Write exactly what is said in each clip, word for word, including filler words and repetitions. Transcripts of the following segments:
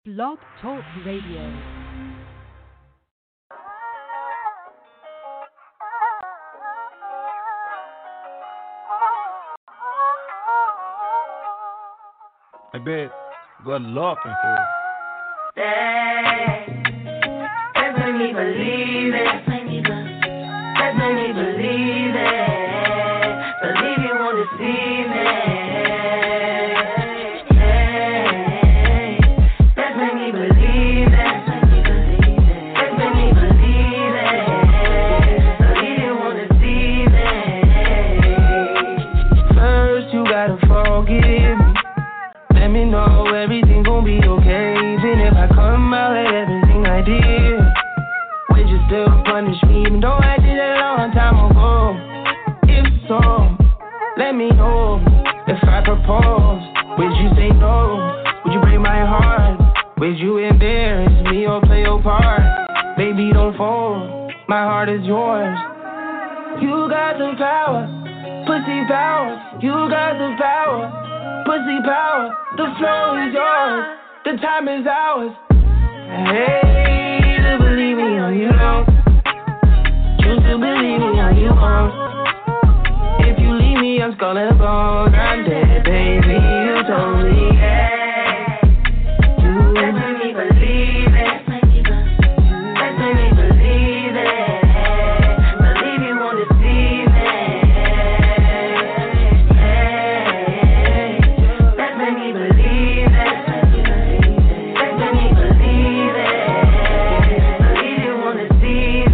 Blog Talk Radio. I bet good looking for it. That made me believe it. That made me believe it. Believe you won't deceive me. That made me believe it. That made me believe it. Believe you won't deceive me. First you gotta forgive me. Let me know everything gon' be okay. Even if I come out at everything I did, would you still punish me even though I did it a long time ago? If so, let me know. If I propose, would you say no? Would you break my heart? Would you embarrass me or play your part? Baby, don't fold, my heart is yours. You got the power, pussy power. You got the power, pussy power. The flow is yours, the time is ours. Hey, to believe me on you know. Choose to believe me on you want. If you leave me, I'm skull and bones. I'm dead, baby. You told me, hey. You let me believe it. Let me believe it. Believe you won't deceive me. Hey, let me believe it. Let me believe it. Believe you won't deceive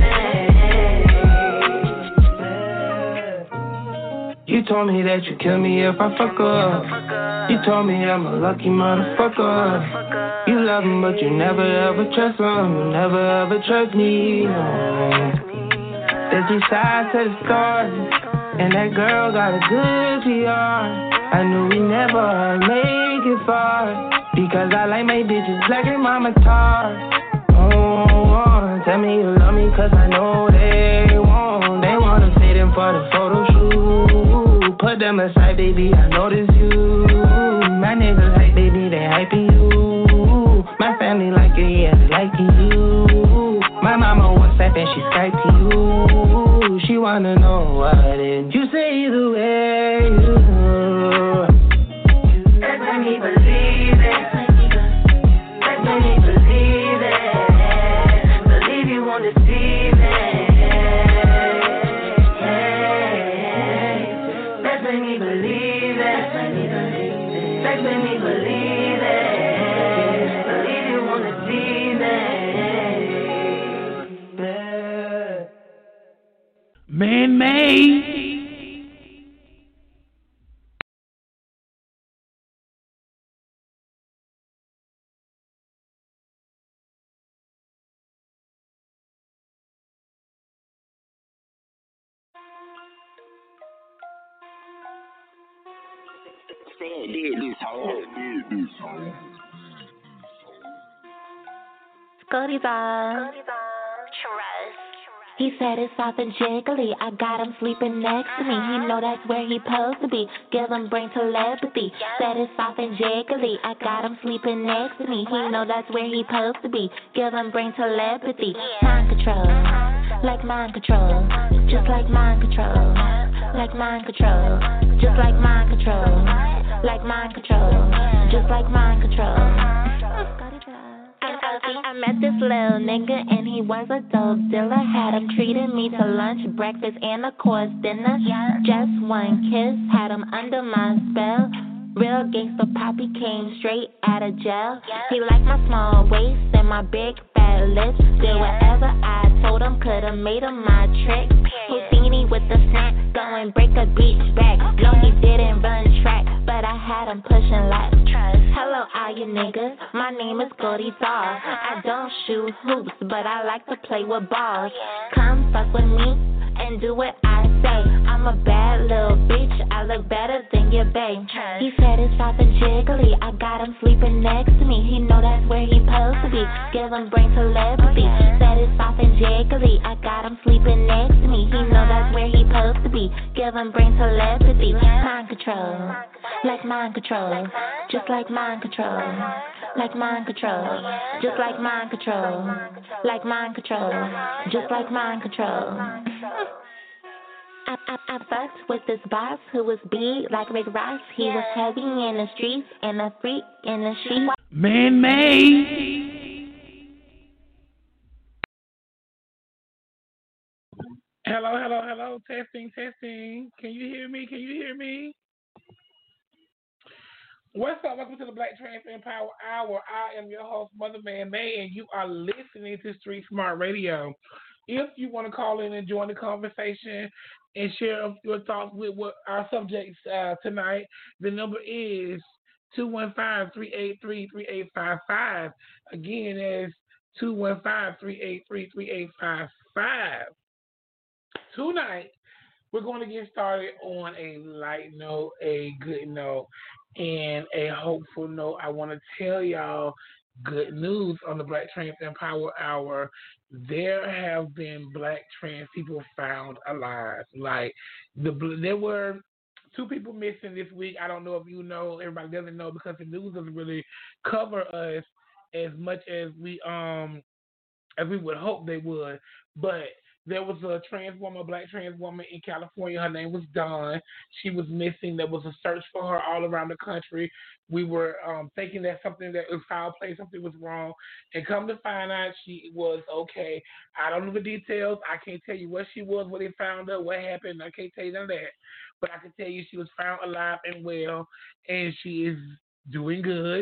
me. You told me that you kill me if I fuck up. You told me I'm a lucky motherfucker. You love him, but you never ever trust him. You never ever trust me, no. There's two sides to the story, and that girl got a good P R. I knew we never make it far, because I like my bitches black and mama tar. Oh, oh, tell me you love me, cause I know they won't. They wanna sit in for the photo shoot. Put them aside, baby, I notice you. My niggas hype, baby, they hyping you. My family like it, yeah, they liking you. My mama WhatsApp and she Skype to you. She wanna know what did you say either way. Let me believe it. Let me believe it. Believe you won't deceive me. Let me believe it. Let me believe it. Believe you won't deceive me. Man-made. Scotty's on. He said it's soft and jiggly. I got him sleeping next to me. He know that's where he supposed to be. Give him brain telepathy. Said it's soft and jiggly. I got him sleeping next to me. He know that's where he supposed to be. Give him brain telepathy. Mind control, like mind control. Just like mind control, like mind control. Just like mind control, like mind control. Just like mind control. I, I, I met this little nigga and he was a dope dealer. Had him treating me to lunch, breakfast, and of course dinner. Just one kiss had him under my spell. Real gangsta poppy came straight out of jail. He liked my small waist and my big fat lips. Did whatever I told him, could've made him my trick. Houdini with the snack, go and break a beach back. No, he didn't run track, but I had him pushing like trust. Hello, all you niggas, my name is Gordy Daw. I don't shoot hoops, but I like to play with balls. Come fuck with me and do what I say, I'm a bad little bitch, I look better than your bae. He said it's soft and jiggly, I got him sleeping next to me. He know that's where he supposed to be, give him brain telepathy. Said it's soft and jiggly, I got him sleeping next to me. He know that's where he supposed to be, give him brain telepathy. Mind control, like mind control, just like mind control. Like mind control, just like mind control. Like mind control, just like mind control. I, I, I fucked with this boss who was big like Rick Ross. He was heavy in the streets and a freak in the street. Man-made. Hello, hello, hello. Testing, testing. Can you hear me? Can you hear me? What's up? Welcome to the Black Trans Empower Hour. I am your host, Mother Man May, and you are listening to Street Smart Radio. If you want to call in and join the conversation and share your thoughts with what our subjects uh, tonight, the number is two one five, three eight three, three eight five five. Again, it's two one five, three eight three, three eight five five. Tonight, we're going to get started on a light note, a good note, and a hopeful note. I want to tell y'all good news on the Black Trans Empower Hour. There have been black trans people found alive. Like, the there were two people missing this week. I don't know if you know. Everybody doesn't know because the news doesn't really cover us as much as we um as we would hope they would. But there was a trans woman, a black trans woman in California. Her name was Dawn. She was missing. There was a search for her all around the country. We were um, thinking that something that was foul play, something was wrong. And come to find out, she was okay. I don't know the details. I can't tell you what she was, what they found her, what happened. I can't tell you none of that. But I can tell you she was found alive and well, and she is doing good.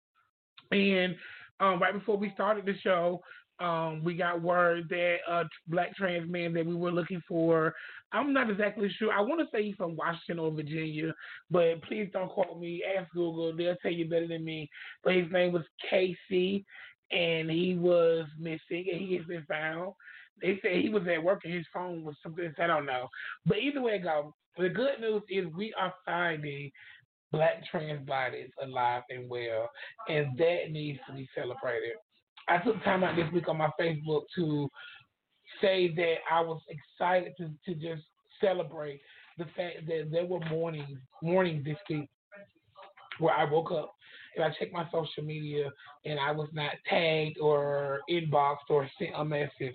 And um, right before we started the show, Um, we got word that a black trans man that we were looking for, I'm not exactly sure. I want to say he's from Washington or Virginia, but please don't quote me. Ask Google. They'll tell you better than me. But his name was K C, and he was missing, and he has been found. They say he was at work and his phone was something. I don't know. But either way it goes, the good news is we are finding black trans bodies alive and well, and that needs to be celebrated. I took time out this week on my Facebook to say that I was excited to, to just celebrate the fact that there were mornings, mornings this week where I woke up and I checked my social media and I was not tagged or inboxed or sent a message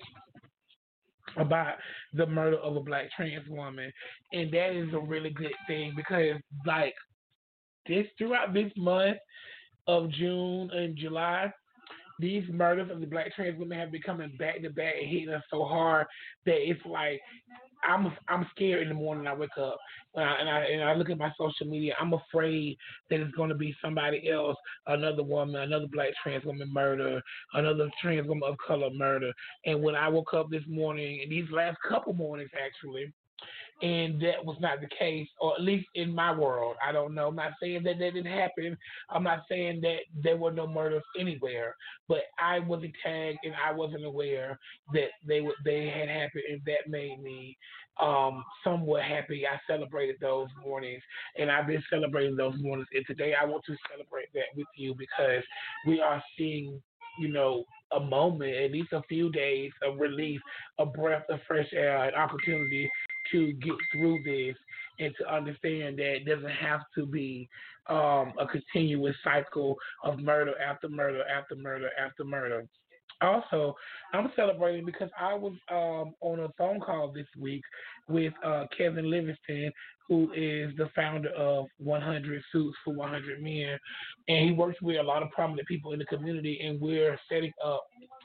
about the murder of a black trans woman. And that is a really good thing because, like, this throughout this month of June and July, these murders of the black trans women have been coming back to back and hitting us so hard that it's like I'm I'm scared in the morning I wake up and I, and I and I look at my social media. I'm afraid that it's going to be somebody else, another woman, another black trans woman murder, another trans woman of color murder. And when I woke up this morning, these last couple mornings actually, and that was not the case, or at least in my world. I don't know. I'm not saying that that didn't happen. I'm not saying that there were no murders anywhere, but I wasn't tagged and I wasn't aware that they would they had happened, and that made me um, somewhat happy. I celebrated those mornings, and I've been celebrating those mornings, and today I want to celebrate that with you because we are seeing, you know, a moment, at least a few days of relief, a breath of fresh air, an opportunity to get through this and to understand that it doesn't have to be um, a continuous cycle of murder after murder after murder after murder. Also, I'm celebrating because I was um, on a phone call this week with uh, Kevin Livingston, who is the founder of one hundred Suits for one hundred Men, and he works with a lot of prominent people in the community, and we're setting up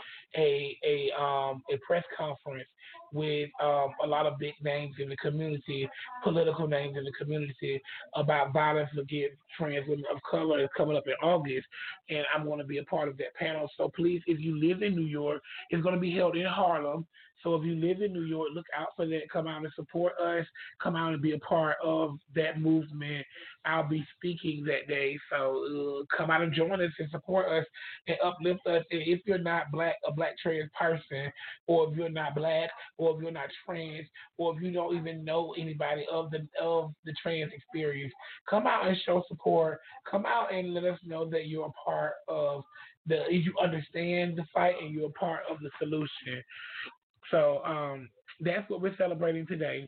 a a um a press conference with um a lot of big names in the community, political names in the community, about violence against trans women of color. It's coming up in August, and I'm going to be a part of that panel. So please, if you live in New York, it's going to be held in Harlem. So if you live in New York, look out for that. Come out and support us. Come out and be a part of that movement. I'll be speaking that day. So uh, come out and join us and support us and uplift us. And if you're not black, a black trans person, or if you're not black, or if you're not trans, or if you don't even know anybody of the of the trans experience, come out and show support. Come out and let us know that you're a part of the, you understand the fight and you're a part of the solution. So um, that's what we're celebrating today.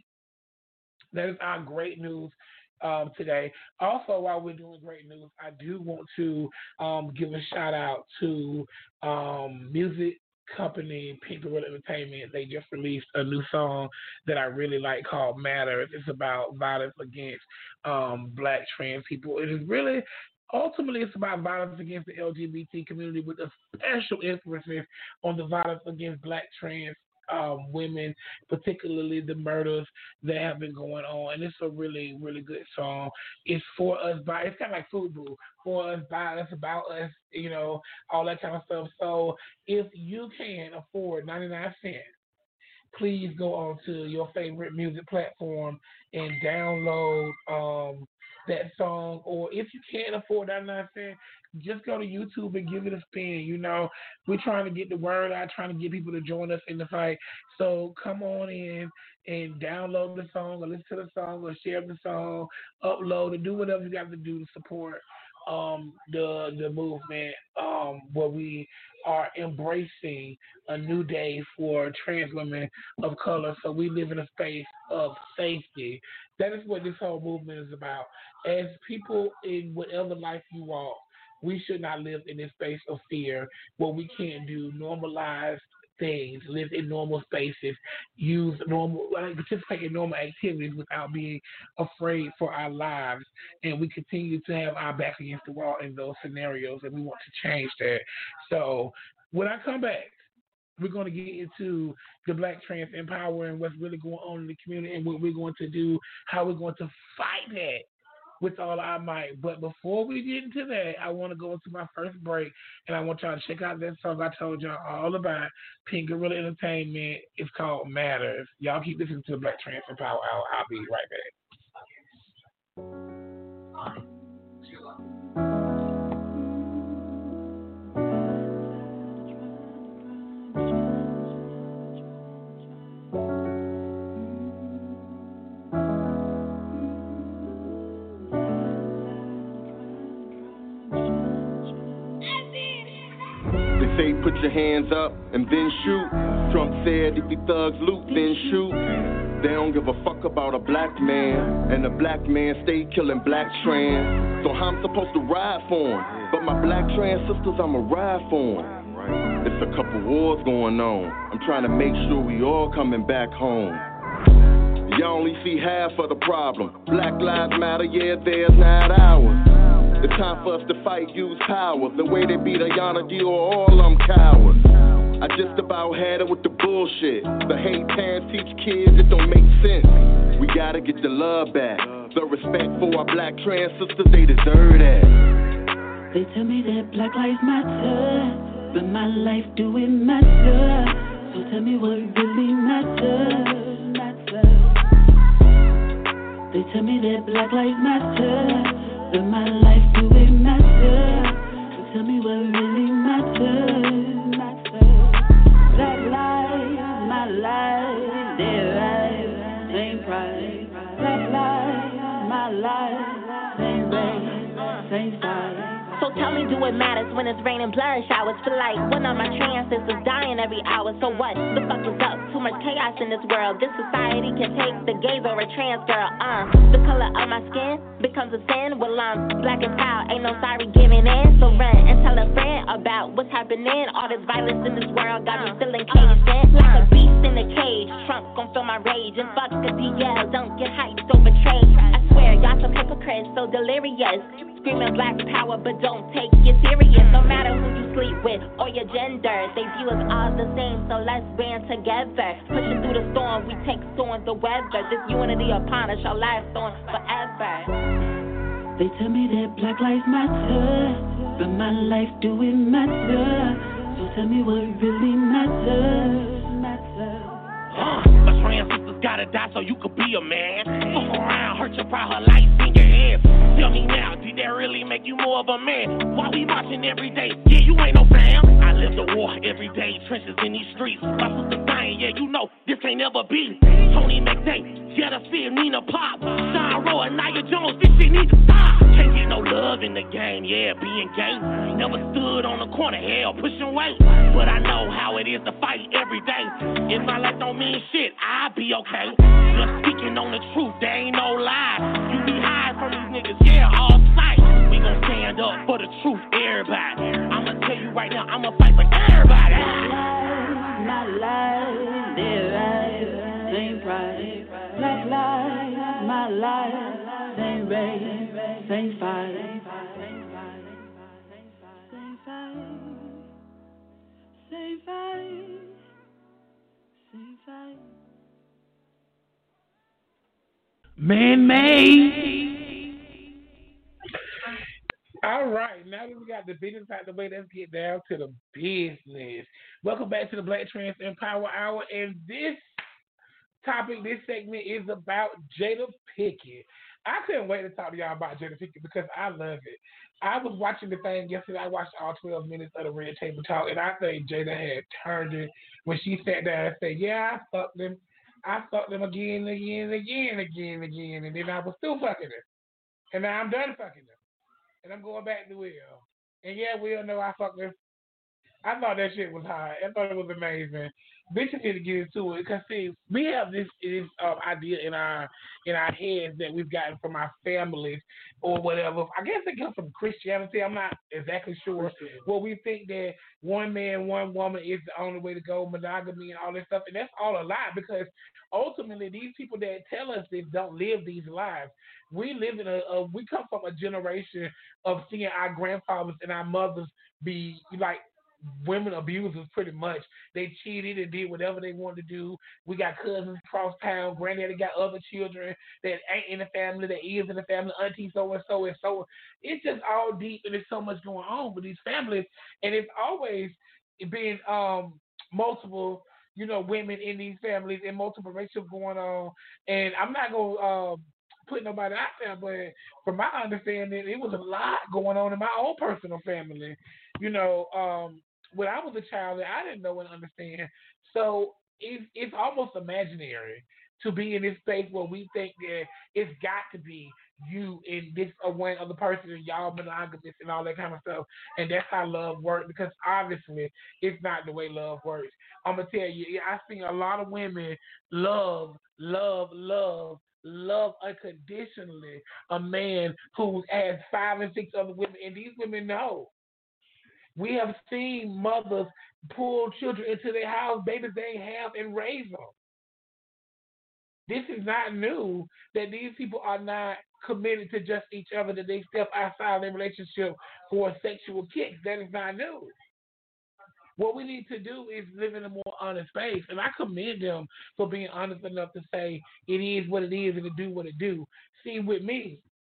That is our great news um, today. Also, while we're doing great news, I do want to um, give a shout out to um, music company Pink Gorilla Entertainment. They just released a new song that I really like called Matters. It's about violence against um, black trans people. It is really, ultimately, it's about violence against the L G B T community with a special emphasis on the violence against black trans Um, women, particularly the murders that have been going on. And it's a really, really good song. It's for us, by, it's kind of like FUBU, for us, by us, about us, you know, all that kind of stuff. So if you can afford ninety-nine cents, please go on to your favorite music platform and download um, that song. Or if you can't afford ninety-nine cents, just go to YouTube and give it a spin. You know, we're trying to get the word out, trying to get people to join us in the fight. So come on in and download the song or listen to the song or share the song, upload and do whatever you got to do to support um, the the movement um, where we are embracing a new day for trans women of color. So we live in a space of safety. That is what this whole movement is about. As people in whatever life you walk, we should not live in this space of fear where we can't do normalized things, live in normal spaces, use normal, participate in normal activities without being afraid for our lives. And we continue to have our back against the wall in those scenarios, and we want to change that. So when I come back, we're going to get into the Black Trans Empower and what's really going on in the community and what we're going to do, how we're going to fight that with all our might. But before we get into that, I want to go into my first break, and I want y'all to check out that song I told y'all all about, Pink Gorilla Entertainment. It's called Matters. Y'all keep listening to the Black Trans Empower Hour. I'll be right back. Say put your hands up and then shoot. Trump said if the thugs loot, then shoot. They don't give a fuck about a black man, and a black man stay killing black trans. So how I'm supposed to ride for 'em? But my black trans sisters, I'ma ride for 'em. It's a couple wars going on. I'm trying to make sure we all coming back home. Y'all only see half of the problem. Black lives matter, yeah, theirs, not ours. It's time for us to fight, use power. The way they beat Ayana Dior, all them cowards. I just about had it with the bullshit. The hate parents teach kids, it don't make sense. We gotta get the love back. The respect for our black trans sisters, they deserve that. They tell me that black lives matter, but my life do it matter. So tell me what really matters. They tell me that black lives matter, but my life do it matter. So tell me what really matters. Black lives, my life, their lives, same price. Black lives, my life, same race, same size. So tell me, do it matters when it's raining blood showers? Feel like one of my trans sisters dying every hour. So what the fuck is up? Too much chaos in this world. This society can take the gays or a trans girl. Uh, the color of my skin becomes a sin. Well, I'm black and proud, ain't no sorry giving in. So run and tell a friend about what's happening. All this violence in this world got me feeling caged in, like a beast in a cage. Trump gon' feel my rage and fuck the D L. Don't get hyped over trade. I swear, y'all some hypocrites, so delirious. Screaming black power, but don't take it serious. No matter who you sleep with or your gender, they view us all the same, so let's band together. Pushing through the storm, we take storms the weather. This unity upon us shall last on forever. They tell me that black lives matter, but my life do it matter. So tell me what really matters. Uh, my trans sisters gotta die so you could be a man. Fuck around, hurt your pride, her life in your hands. Tell me now, did that really make you more of a man? Why we marching every day? Yeah, you ain't no fam. I live the war every day, trenches in these streets. My sister dying, yeah, you know, this ain't never point of hell, pushing weight. But I know how it is to fight every day. If my life don't mean shit, I'll be okay. Just speaking on the truth, there ain't no lie. You be high from these niggas, yeah, all sight. We gon' stand up for the truth, everybody. I'ma tell you right now, I'ma fight for everybody. My life, their eyes, same price. Black lives, my life, same race, same fight. Same fight, same fight, same fight. Man-made. All right, now that we got the business out the way, let's get down to the business. Welcome back to the Black Trans Empower Hour, and this topic, this segment is about Jada Pinkett. I couldn't wait to talk to y'all about Jada Pinkett because I love it. I was watching the thing yesterday. I watched all twelve minutes of the Red Table Talk, and I think Jada had turned it when she sat down and said, yeah, I fucked them. I fucked them again and again and again and again and again, and then I was still fucking them. And now I'm done fucking them. And I'm going back to Will. And yeah, Will know I fucked them. I thought that shit was hot. I thought it was amazing. Bitches need to get into it because see, we have this, this uh, idea in our in our heads that we've gotten from our families or whatever. I guess it comes from Christianity. I'm not exactly sure. Well, we think that one man, one woman is the only way to go, monogamy and all this stuff, and that's all a lie because ultimately these people that tell us this don't live these lives. We live in a, a we come from a generation of seeing our grandfathers and our mothers be like women abusers pretty much. They cheated and did whatever they wanted to do. We got cousins across town. Granddaddy got other children that ain't in the family, that is in the family, auntie so and so and so. It's just all deep and there's so much going on with these families. And it's always been um, multiple, you know, women in these families and multiple relationships going on. And I'm not going to uh, put nobody out there, but from my understanding, it was a lot going on in my own personal family. You know, um, when I was a child, I didn't know and understand. So it's, it's almost imaginary to be in this space where we think that it's got to be you and this or one other person and y'all monogamous and all that kind of stuff. And that's how love works because obviously it's not the way love works. I'm going to tell you, I've seen a lot of women love, love, love, love unconditionally a man who has five and six other women. And these women know. We have seen mothers pull children into their house, babies they have, and raise them. This is not new that these people are not committed to just each other, that they step outside their relationship for a sexual kick. That is not new. What we need to do is live in a more honest space, and I commend them for being honest enough to say it is what it is and to do what it do. See, with me,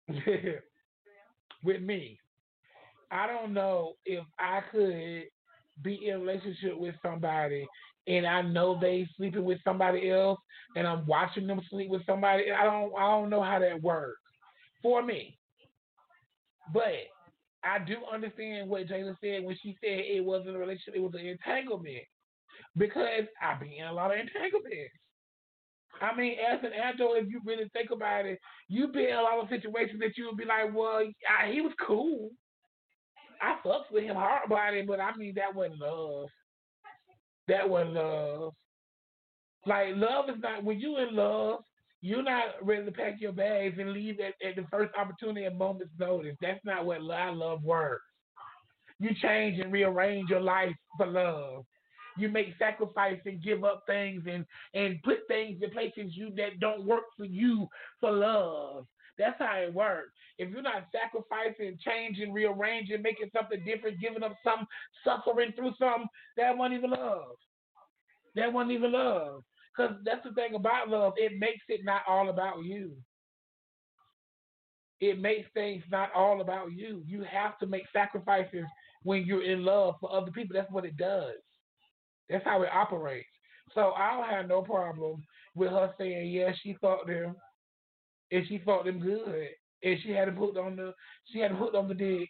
with me, I don't know if I could be in a relationship with somebody and I know they sleeping with somebody else and I'm watching them sleep with somebody. I don't I don't know how that works for me. But I do understand what Jayla said when she said it wasn't a relationship, it was an entanglement. Because I've been in a lot of entanglements. I mean, as an adult, if you really think about it, you've been in a lot of situations that you would be like, well, I, he was cool. I fucked with him hard about it, but I mean, that wasn't love. That wasn't love. Like, love is not, when you in love, you're not ready to pack your bags and leave at, at the first opportunity at moment's notice. That's not what I love works. You change and rearrange your life for love. You make sacrifice and give up things and, and put things in places you that don't work for you for love. That's how it works. If you're not sacrificing, changing, rearranging, making something different, giving up some, suffering through something, that wasn't even love. That wasn't even love. Because that's the thing about love. It makes it not all about you. It makes things not all about you. You have to make sacrifices when you're in love for other people. That's what it does. That's how it operates. So I don't have no problem with her saying, yeah, she fucked them. And she fought them good, and she had him hooked on the she had him hooked on the dick,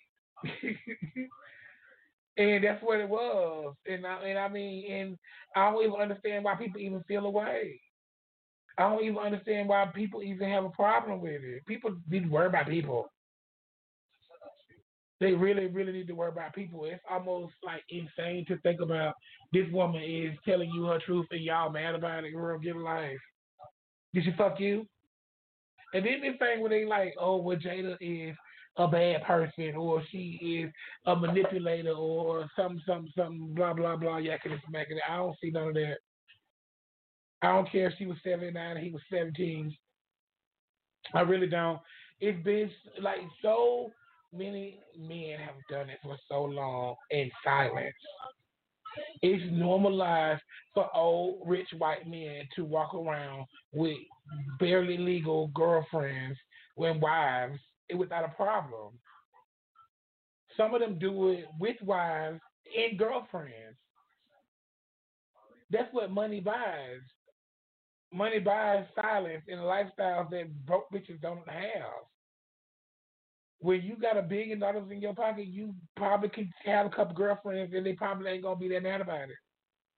and that's what it was. And I and I mean, and I don't even understand why people even feel away. I don't even understand why people even have a problem with it. People need to worry about people. They really, really need to worry about people. It's almost like insane to think about this woman is telling you her truth and y'all mad about it. Girl, get a life. Did she fuck you? And then this thing where they like, oh, well, Jada is a bad person or she is a manipulator or something, something, something, blah, blah, blah, yakking and smacking it. I don't see none of that. I don't care if she was seventy-nine and he was seventeen. I really don't. It's been like so many men have done it for so long in silence. It's normalized for old rich white men to walk around with barely legal girlfriends and wives without a problem. Some of them do it with wives and girlfriends. That's what money buys. Money buys silence in a lifestyle that broke bitches don't have. When you got a billion dollars in your pocket, you probably can have a couple girlfriends and they probably ain't gonna be that mad about it.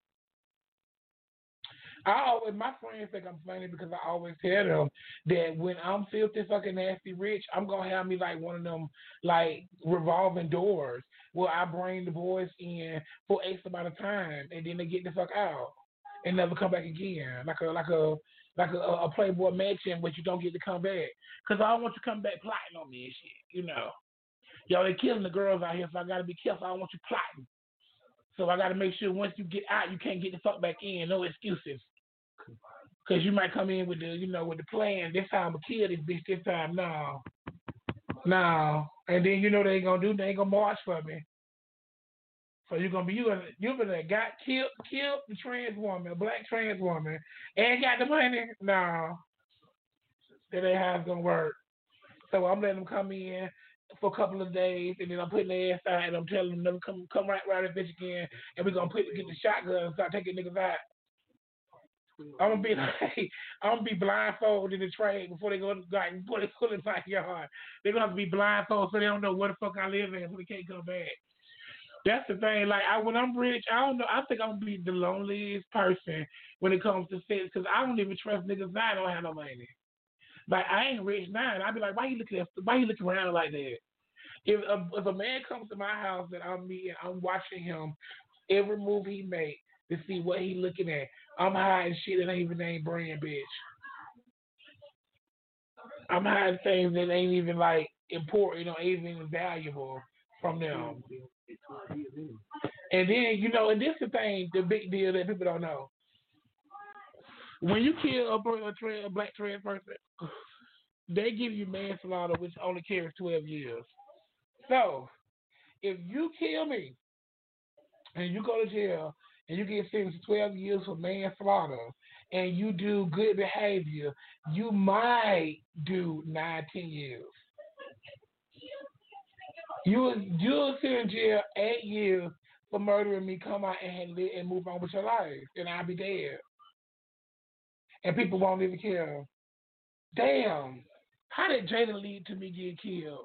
I always, my friends think I'm funny because I always tell them that when I'm filthy, fucking nasty rich, I'm gonna have me like one of them like revolving doors where I bring the boys in for X amount of time and then they get the fuck out and never come back again, like a like a like a, a Playboy mansion, but you don't get to come back because I don't want you to come back plotting on me and shit, you know. Y'all, they killing the girls out here, so I gotta be careful. I don't want you plotting. So I gotta make sure once you get out, you can't get the fuck back in. No excuses. Cause you might come in with the, you know, with the plan. This time I'm gonna kill this bitch. This time, no, no. And then you know they ain't gonna do. They ain't gonna march for me. So you're gonna be you gonna you gonna got killed killed the trans woman, a black trans woman, and got the money. No, that ain't how it's gonna work. So I'm letting them come in for a couple of days, and then I'm putting their ass out, and I'm telling them never come come right right this bitch again, and we're gonna put get the shotgun and start taking niggas out. I'm gonna be like, I'm gonna be blindfolded in the train before they go like before they pull in my yard. They're gonna have to be blindfolded so they don't know where the fuck I live in, so they can't come back. That's the thing. Like, I, when I'm rich, I don't know. I think I'm gonna be the loneliest person when it comes to sex because I don't even trust niggas now. I don't have no money. Like, I ain't rich now, and I be like, why you looking at? Why you looking around like that? If a, if a man comes to my house and I'm meeting, I'm watching him every move he make to see what he looking at. I'm hiding shit that ain't even name brand, bitch. I'm hiding things that ain't even like important or even valuable from them. And then, you know, and this is the thing, the big deal that people don't know. When you kill a, a, trans, a black trans person, they give you manslaughter, which only carries twelve years. So, if you kill me and you go to jail and you get sentenced to twelve years for manslaughter and you do good behavior, you might do nine, ten years. You you'll sit in jail eight years for murdering me, come out and live and move on with your life, and I'll be dead. And people won't even care. Damn, how did Jada lead to me getting killed?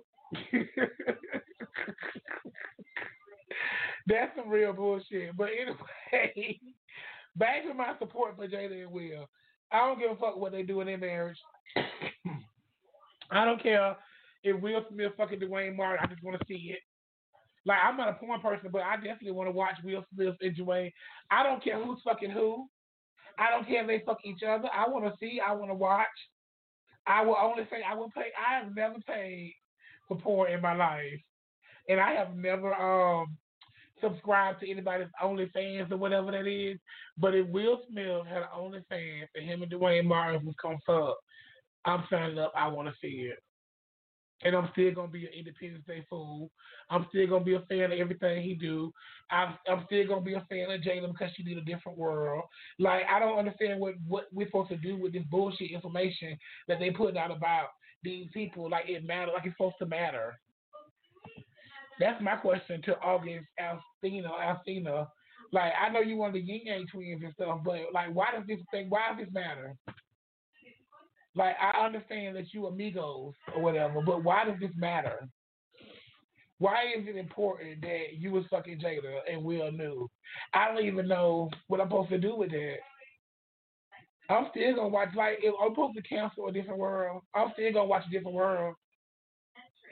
That's some real bullshit. But anyway, back to my support for Jada and Will. I don't give a fuck what they do in their marriage. I don't care if Will Smith fucking Dwayne Martin. I just want to see it. Like, I'm not a porn person, but I definitely want to watch Will Smith and Dwayne. I don't care who's fucking who. I don't care if they fuck each other. I want to see. I want to watch. I will only say I will pay. I have never paid for porn in my life, and I have never um subscribed to anybody's OnlyFans or whatever that is. But if Will Smith had an OnlyFans and him and Dwayne Martin was come fuck, I'm signing up. I want to see it. And I'm still going to be an Independence Day fool. I'm still going to be a fan of everything he do. I'm, I'm still going to be a fan of Jada because she did a different world. Like, I don't understand what, what we're supposed to do with this bullshit information that they put out about these people. Like, it matters. Like, it's supposed to matter. That's my question to August Alsina. Alsina. Like, I know you want the Yin Yang twins and stuff, but, like, why does this thing, why does this matter? Like, I understand that you amigos or whatever, but why does this matter? Why is it important that you was fucking Jada and Will knew? I don't even know what I'm supposed to do with that. I'm still going to watch, like, if I'm supposed to cancel A Different World, I'm still going to watch A Different World.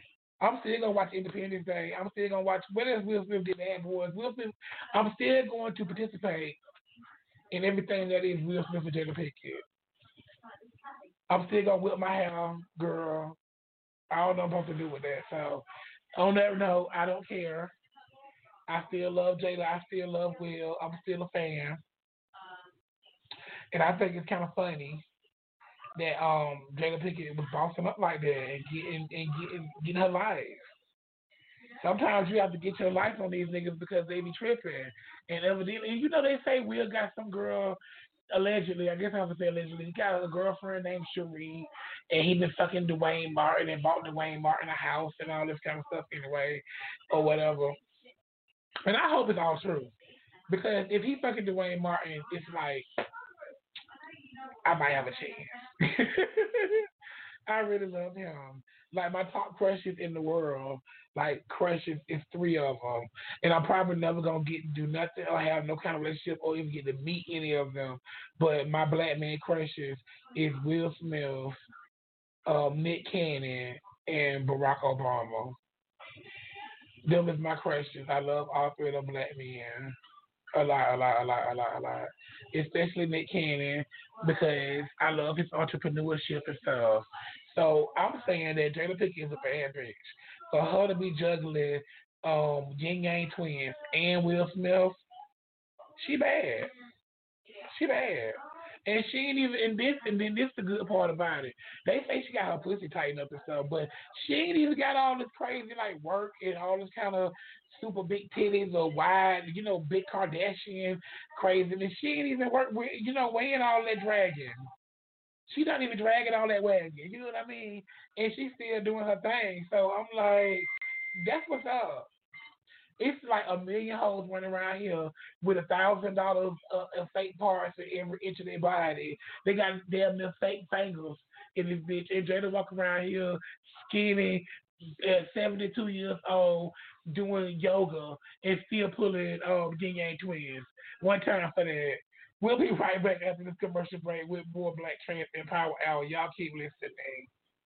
I'm still gonna watch Independence Day. I'm still gonna watch when is Will Smith get Bad Boys. Will Smith. I'm still going to participate in everything that is Will Smith and Jada Pinkett. I'm still gonna whip my hair, girl. I don't know what I'm supposed to do with that. So on that note, I don't care. I still love Jada. I still love Will. I'm still a fan, and I think it's kind of funny that um Jada Pinkett was bossing up like that and getting and getting getting her life. Sometimes you have to get your life on these niggas because they be tripping. And evidently, you know, they say Will got some girl allegedly. I guess I have to say allegedly. He got a girlfriend named Cherie, and he been fucking Dwayne Martin and bought Dwayne Martin a house and all this kind of stuff anyway, or whatever. And I hope it's all true, because if he fucking Dwayne Martin, it's like I might have a chance. I really love him. Like, my top crushes in the world, like, crushes is three of them. And I'm probably never going to get to do nothing or have no kind of relationship or even get to meet any of them. But my black man crushes is Will Smith, um, Nick Cannon, and Barack Obama. Them is my crushes. I love all three of them black men. A lot, a lot, a lot, a lot, a lot. Especially Nick Cannon, because I love his entrepreneurship and stuff. So I'm saying that Jada Pinkett is a bad bitch. For her to be juggling um, Yin Yang Twins and Will Smith, she bad. She bad. And she ain't even, and this, and then this is the good part about it. They say she got her pussy tightened up and stuff, but she ain't even got all this crazy, like, work and all this kind of super big titties or wide, you know, big Kardashian craziness. She ain't even work with, you know, weighing all that dragging. She not even dragging all that wagon. You know what I mean? And she's still doing her thing. So I'm like, that's what's up. It's like a million hoes running around here with a thousand dollars of fake parts in every inch of their body. They got damn near fake fingers in this bitch. And Jada walk around here skinny, at seventy-two years old, doing yoga and still pulling um, Yin Yang Twins. One time for that. We'll be right back after this commercial break with more Black Trans Empower Hour. Y'all keep listening.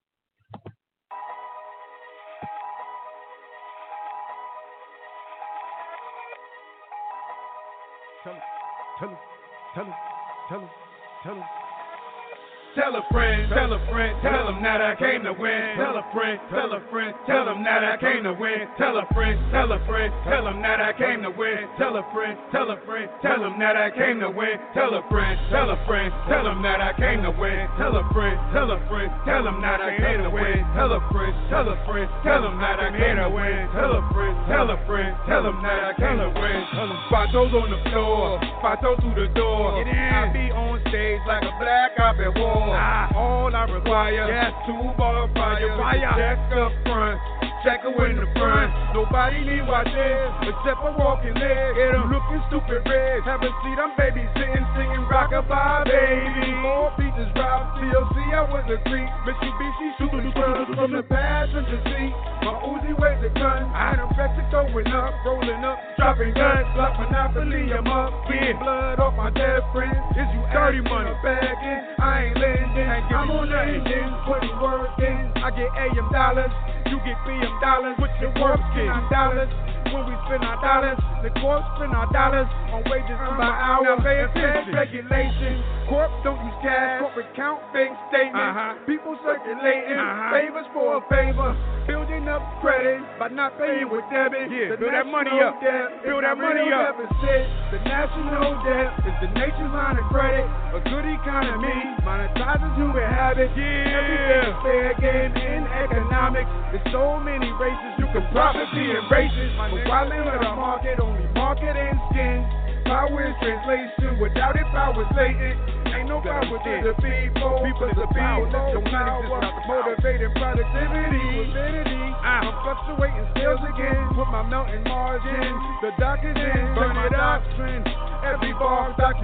Tell him, tell him, tell him, tell him, tell him. Tell a friend, tell a friend, tell them that I came to win. Tell a friend, tell a friend, tell them that I came to win. Tell a friend, tell a friend, tell them that I came to win. Tell a friend, tell a friend, tell them that I came to win. Tell a friend, tell a friend, tell them that I came to win. Tell a friend, tell a friend, tell them that I came to win. Tell a friend, tell a friend, tell them that I came to win. Tell a friend, tell a friend, tell them that I came to win. Five toes on the floor, five toes through the door. I be on stage like a black op at war. Ah, all I require, yes, two ball fire, fire. Check up front, check her in the front. Nobody need watching except for walking leg. And I'm looking stupid red. Have a seat, I'm babysitting, singing rockabye, baby. Four pieces drop, T L C, I was a creep. Mitsubishi shooting drugs from the passenger seat. My Uzi weighs a gun. I done wrecked it going up, rolling up, dropping guns, block Monopoly, I'm up. Getting blood off my dead friends. Is you dirty money bagging? I ain't lending. I'm on the engine, putting work in. I get A M dollars, you get B M dollars. With your work in dollars. When we spend our dollars, the corp spend our dollars on wages by hour. Now pay attention. Regulation. Corp don't use cash. Corporate count fake statements. Uh-huh. People circulating uh-huh. favors for a favor. Building up credit by not paying with debit. Yeah, the build that money up. Debt build that money up. Deficit. The national debt is the nation's line of credit. A good economy monetizes human habits. Yeah. Everything is fair game in economics. There's so many races you can probably be in races. But why limit the market? Only market and skin. Power is translation. Without it, power is latent. Ain't no power to the people. People is the people. Don't power. Motivating productivity. I'm fluctuating sales again with my melting margin. The doc is in. Burn it out. Every bar document.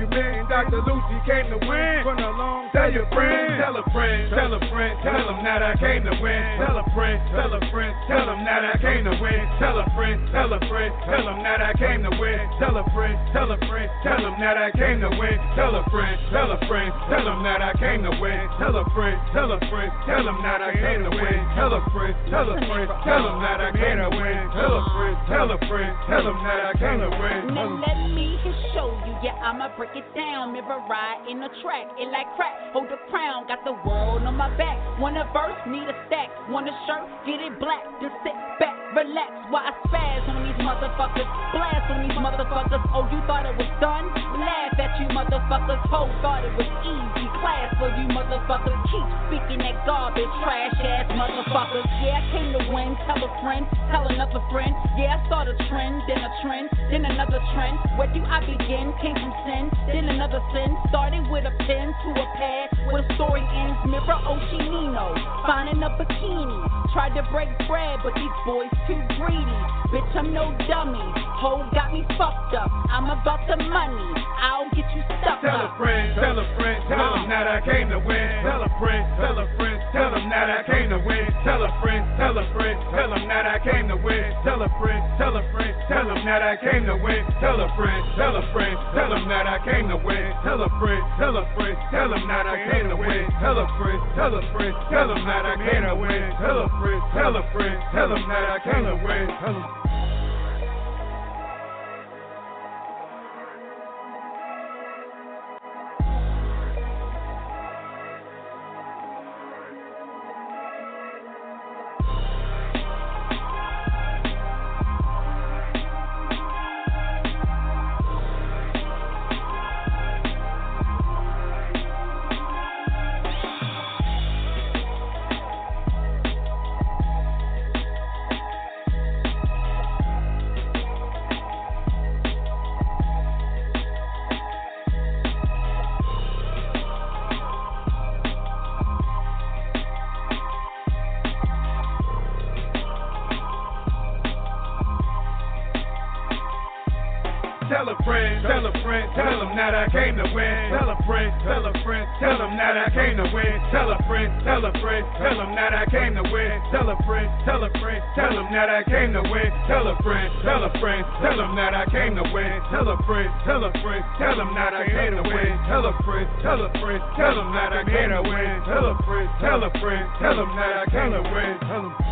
argument. Doctor Lucy came to win. From the long, tell your friend, tell a friend, tell a friend, tell them that I came to win. Tell a friend, tell a friend, tell them that I came to win. Tell a friend, tell a friend, tell them that I came to win. Tell a friend, tell a friend, tell them that I came to win. Tell a friend, tell a friend, tell them that I came to win. Tell a friend, tell a friend, tell them that I came to win. Tell a friend, tell a friend, tell them that I came to win. Tell a friend, tell a friend, tell them that I came to win. Now let me just show you, yeah, I'ma break it down. Mirror ride in the track, it like crack. Hold the crown, got the world on my back. Want a verse, need a stack. Want a shirt, get it black. Just sit back, relax, while I spaz on these motherfuckers. Blast on these motherfuckers. Oh, you thought it was done? Laugh at you motherfuckers. Ho, thought it was easy. Class for you motherfuckers. Keep speaking that garbage, trash ass motherfuckers. Yeah, I came to win. Tell a friend, tell another friend. Yeah, I start a trend, then a trend, then another trend. Where do I begin? Came from sin, then another sin. Started with a pen to a pad, where the story ends. Mirror Oshinino, finding a bikini. Tried to break bread, but these boys too greedy. Bitch, I'm no dummy. Ho got me fucked up. I'm about the money. I'll get you stuck tell up. Tell a friend, tell a friend, tell them that I came to win. Tell a friend, tell a friend, tell them that I came to win. Tell a friend, tell a friend, tell them that I came to win. Tell a friend, tell a friend, tell them that I came to win. Tell a friend, tell a friend, tell them that I came to win. Tell a friend, tell a friend, tell them that I came to win. Tell a friend, tell a friend, tell them that I came to win. Tell a friend, tell a friend, tell them that I came to win. Tell them. Tell a friend, tell a friend, tell them that I came to win. Tell a friend, tell a friend, tell them that I came to win. Tell a friend, tell a friend, tell them that I came to win. Tell a friend, tell a friend, tell them that I came to win. Tell a friend, tell a friend, tell them that I came to win. Tell a friend, tell a friend, tell them that I came to win. Tell a friend, tell a friend, tell them that I came to win. Tell a friend, tell a friend, tell them that I came to win. Tell them.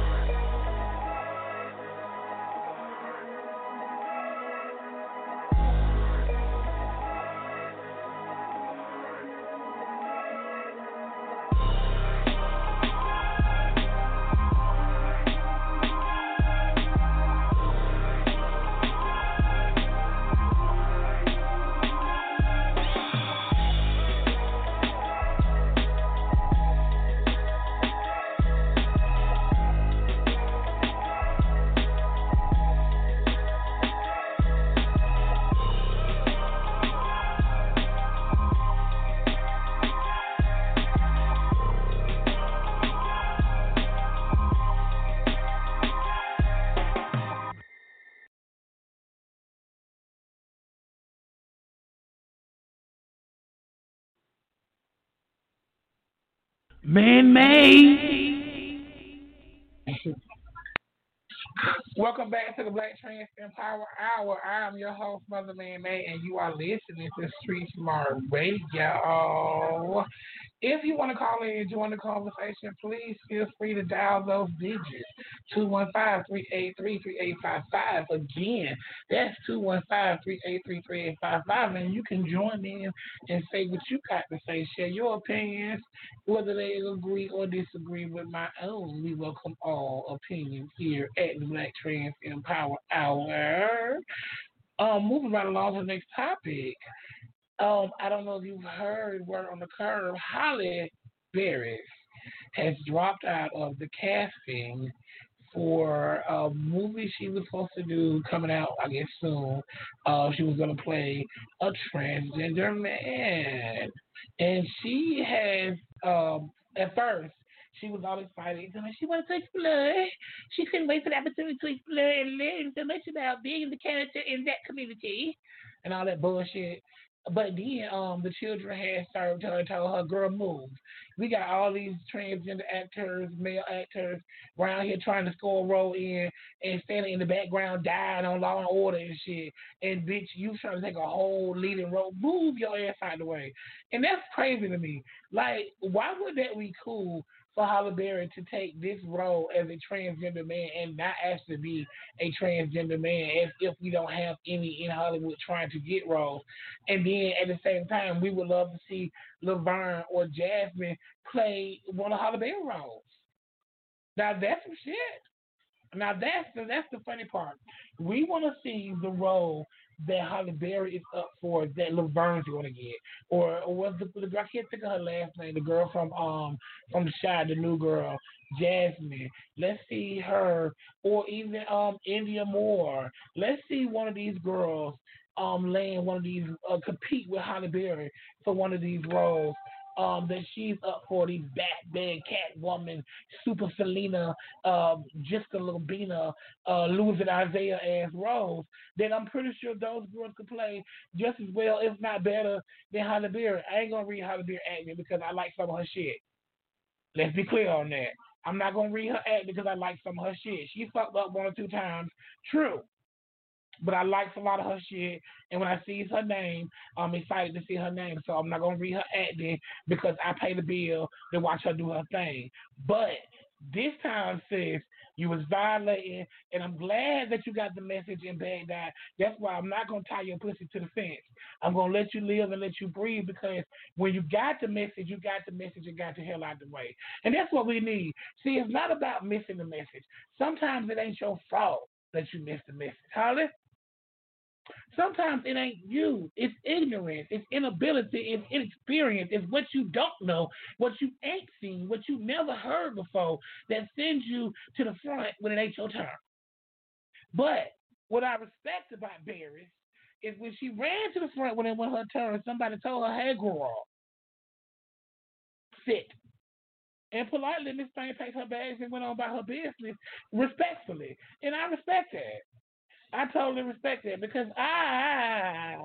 Man-made. Welcome back to the Black Trans Empower Hour. I am your host, Mother Man May, and you are listening to Street Smart Radio. If you want to call in and join the conversation, please feel free to dial those digits. two one five, three eight three, three eight five five. Again, that's two one five, three eight three, three eight five five. And you can join in and say what you got to say. Share your opinions, whether they agree or disagree with my own. We welcome all opinions here at the Black Trans Empower Hour. Um, moving right along to the next topic. Um, I don't know if you've heard word on the curve. Halle Berry has dropped out of the casting for a movie she was supposed to do coming out, I guess, soon. Uh, she was going to play a transgender man. And she has, um, at first, she was all excited. She wanted to touch blood. She couldn't wait for the opportunity to touch blood and learn so much about being the character in that community and all that bullshit. But then um, the children had served her and told her, girl, move. We got all these transgender actors, male actors, around here trying to score a role in and standing in the background dying on Law and Order and shit. And, bitch, you trying to take a whole leading role. Move your ass out of the way. And that's crazy to me. Like, why would that be cool for Halle Berry to take this role as a transgender man and not actually be a transgender man, as if we don't have any in Hollywood trying to get roles? And then at the same time, we would love to see Laverne or Jasmine play one of Halle Berry roles. Now that's some shit. Now that's the, that's the funny part. We want to see the role that Halle Berry is up for that Laverne's going to get, or or was the, the I can't think of her last name, the girl from um from the Shy, the new girl, Jasmine. Let's see her, or even um India Moore. Let's see one of these girls um land one of these uh, compete with Halle Berry for one of these roles. Um, that she's up for, these Batman, Catwoman, Super Selena, uh, Jessica Lobina, uh, losing Isaiah ass roles, then I'm pretty sure those girls could play just as well, if not better, than Halle Berry. I ain't gonna read Halle Berry acting because I like some of her shit. Let's be clear on that. I'm not gonna read her acting because I like some of her shit. She fucked up one or two times, true. But I like a lot of her shit, and when I see her name, I'm excited to see her name. So I'm not gonna read her acting because I pay the bill to watch her do her thing. But this time, sis, you was violating, and I'm glad that you got the message in Baghdad. That's why I'm not gonna tie your pussy to the fence. I'm gonna let you live and let you breathe, because when you got the message, you got the message and got the hell out of the way. And that's what we need. See, it's not about missing the message. Sometimes it ain't your fault that you missed the message, Holly. Sometimes it ain't you. It's ignorance. It's inability. It's inexperience. It's what you don't know, what you ain't seen, what you never heard before that sends you to the front when it ain't your turn. But what I respect about Barry is when she ran to the front when it was her turn, somebody told her, hey, girl, sit. And politely, Miss Thing packed her bags and went on about her business respectfully. And I respect that. I totally respect that, because I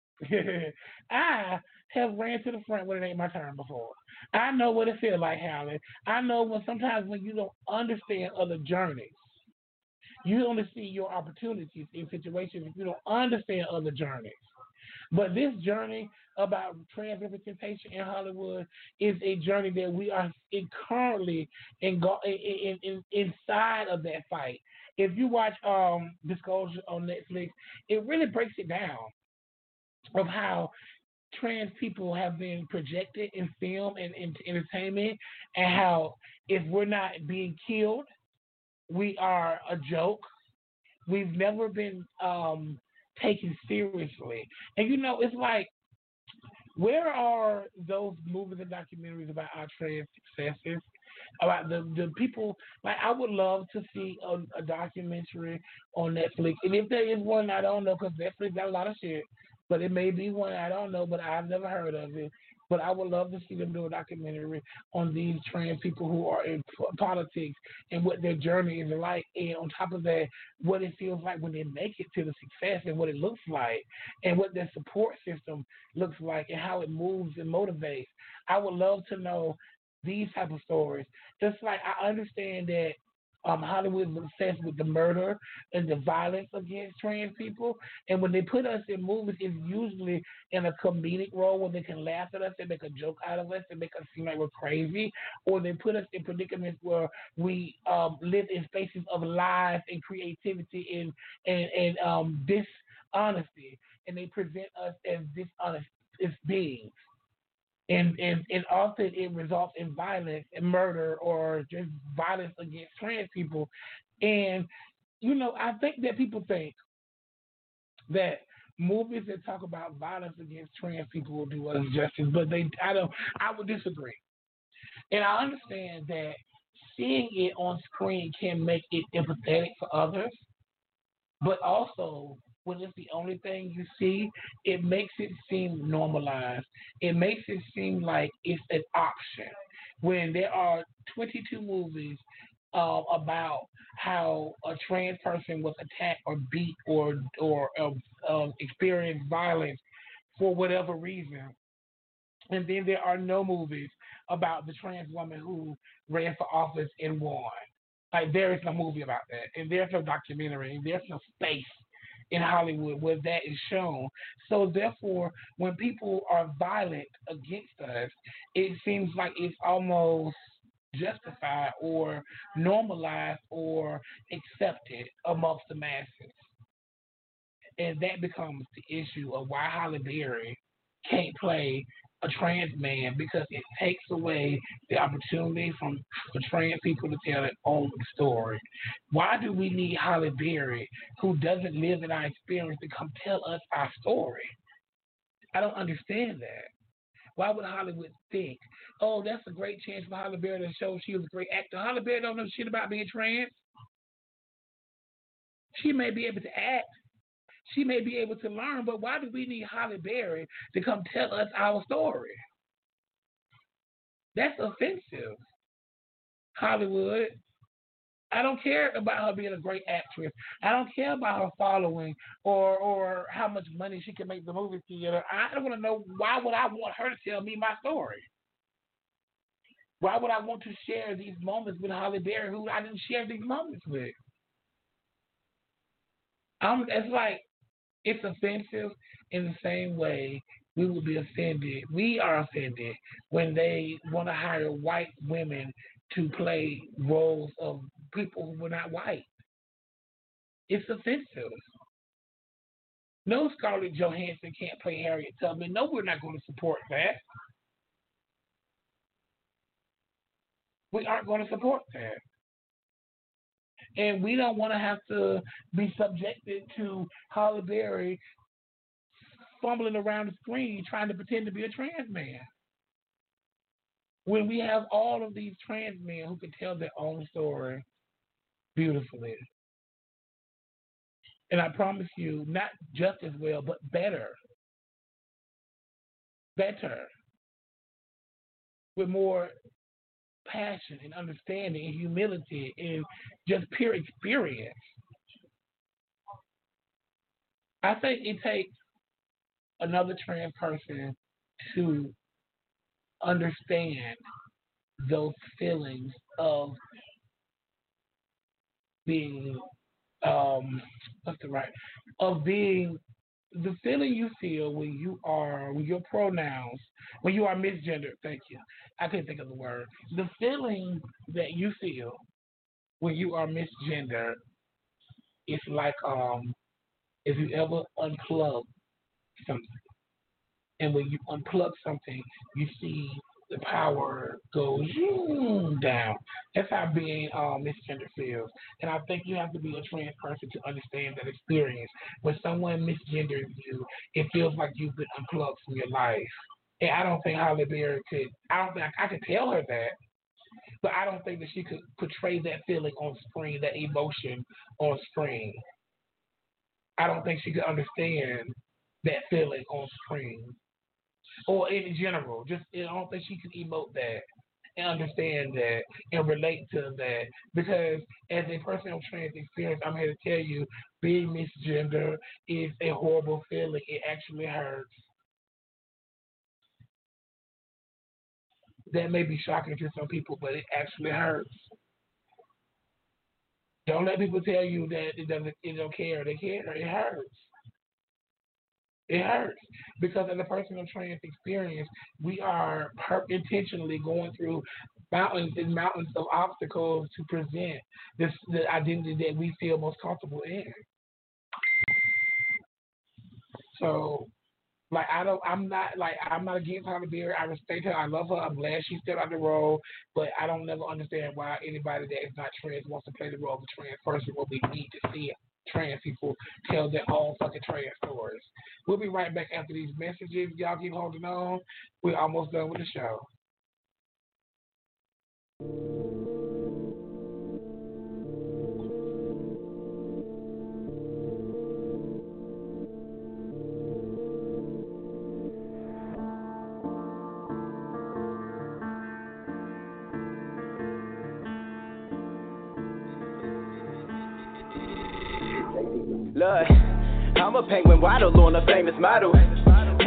I have ran to the front when it ain't my turn before. I know what it feels like, Howard. I know when sometimes when you don't understand other journeys, you only see your opportunities in situations if you don't understand other journeys. But this journey about trans representation in Hollywood is a journey that we are in currently in, in, in, inside of that fight. If you watch um, Disclosure on Netflix, it really breaks it down of how trans people have been projected in film and in entertainment, and how if we're not being killed, we are a joke. We've never been um, taken seriously. And, you know, it's like, where are those movies and documentaries about our trans successes? About the, the people, like, I would love to see a, a documentary on Netflix. And if there is one, I don't know, because Netflix got a lot of shit. But it may be one, I don't know, but I've never heard of it. But I would love to see them do a documentary on these trans people who are in p- politics and what their journey is like. And on top of that, what it feels like when they make it to the success and what it looks like and what their support system looks like and how it moves and motivates. I would love to know these type of stories. Just like I understand that Um, Hollywood is obsessed with the murder and the violence against trans people. And when they put us in movies, it's usually in a comedic role where they can laugh at us and make a joke out of us and make us seem like we're crazy. Or they put us in predicaments where we um, live in spaces of lies and creativity and, and, and um, dishonesty. And they present us as dishonest as beings. And, and and often it results in violence and murder or just violence against trans people. And, you know, I think that people think that movies that talk about violence against trans people will do us justice, but they I don't I would disagree. And I understand that seeing it on screen can make it empathetic for others, but also when it's the only thing you see, it makes it seem normalized. It makes it seem like it's an option. When there are twenty-two movies uh, about how a trans person was attacked or beat or or uh, uh, experienced violence for whatever reason. And then there are no movies about the trans woman who ran for office and won. Like, there is no movie about that. And there's no documentary. And there's no space in Hollywood where that is shown. So therefore, when people are violent against us, it seems like it's almost justified or normalized or accepted amongst the masses. And that becomes the issue of why Halle Berry can't play a trans man, because it takes away the opportunity from for trans people to tell their own story. Why do we need Halle Berry, who doesn't live in our experience, to come tell us our story? I don't understand that. Why would Hollywood think, oh, that's a great chance for Halle Berry to show she was a great actor? Halle Berry don't know shit about being trans. She may be able to act. She may be able to learn, but why do we need Halle Berry to come tell us our story? That's offensive, Hollywood. I don't care about her being a great actress. I don't care about her following or or how much money she can make the movie theater. I don't want to know, why would I want her to tell me my story? Why would I want to share these moments with Halle Berry, who I didn't share these moments with? Um, it's like, it's offensive in the same way we would be offended. We are offended when they want to hire white women to play roles of people who were not white. It's offensive. No, Scarlett Johansson can't play Harriet Tubman. No, we're not going to support that. We aren't going to support that. And we don't want to have to be subjected to Halle Berry fumbling around the screen trying to pretend to be a trans man. When we have all of these trans men who can tell their own story beautifully. And I promise you, not just as well, but better. Better. With more passion and understanding and humility and just pure experience. I think it takes another trans person to understand those feelings of being um what's the right of being the feeling you feel when you are, when your pronouns, when you are misgendered, thank you. I couldn't think of the word. The feeling that you feel when you are misgendered is like um if you ever unplug something. And when you unplug something, you see the power go zoom down. That's how being um, misgendered feels. And I think you have to be a trans person to understand that experience. When someone misgenders you, it feels like you've been unplugged from your life. And I don't think Halle Berry could, I don't think I, I could tell her that, but I don't think that she could portray that feeling on screen, that emotion on screen. I don't think she could understand that feeling on screen. Or in general, just I don't think she can emote that and understand that and relate to that. Because as a person of trans experience, I'm here to tell you, being misgender is a horrible feeling. It actually hurts. That may be shocking to some people, but it actually hurts. Don't let people tell you that it doesn't, it don't care. They care. It hurts. It hurts because as a person of trans experience, we are per- intentionally going through mountains and mountains of obstacles to present this the identity that we feel most comfortable in. So, like I don't, I'm not like I'm not against Halle Berry. I respect her. I love her. I'm glad she stepped out the role, but I don't never understand why anybody that is not trans wants to play the role of a trans person when we need to see it. Trans people tell their own fucking trans stories. We'll be right back after these messages. Y'all keep holding on. We're almost done with the show. Look, I'm a penguin waddle on a famous model.